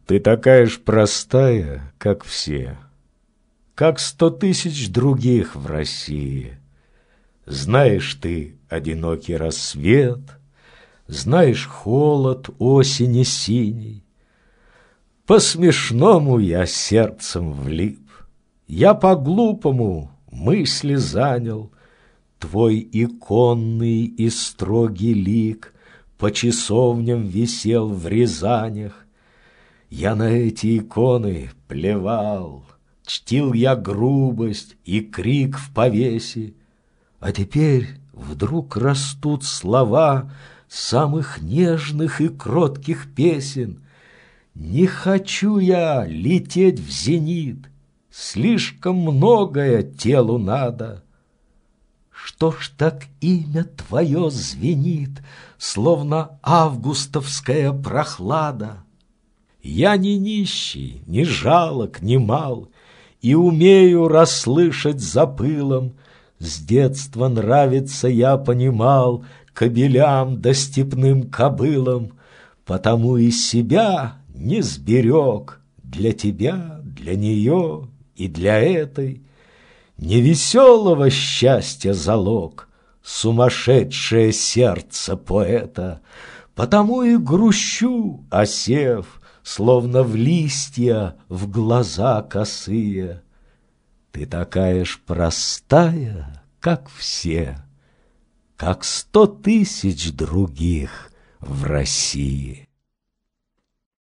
Ты такая ж простая, как все, как 100 тысяч других в России. Знаешь ты одинокий рассвет, знаешь холод осени синий. По-смешному я сердцем влип, я по-глупому мысли занял. Твой иконный и строгий лик по часовням висел в Рязанях. Я на эти иконы плевал, чтил я грубость и крик в повесе. А теперь вдруг растут слова самых нежных и кротких песен. Не хочу я лететь в зенит, слишком многое телу надо. Что ж так имя твое звенит, словно августовская прохлада? Я не нищий, не жалок, не мал, и умею расслышать за пылом. С детства нравится, я понимал, кобелям да степным кобылам, потому и себя не сберег для тебя, для нее и для этой. Невеселого счастья залог, сумасшедшее сердце поэта, потому и грущу, осев, словно в листья в глаза косые. Ты такая ж простая, как все, как 100 тысяч других в России.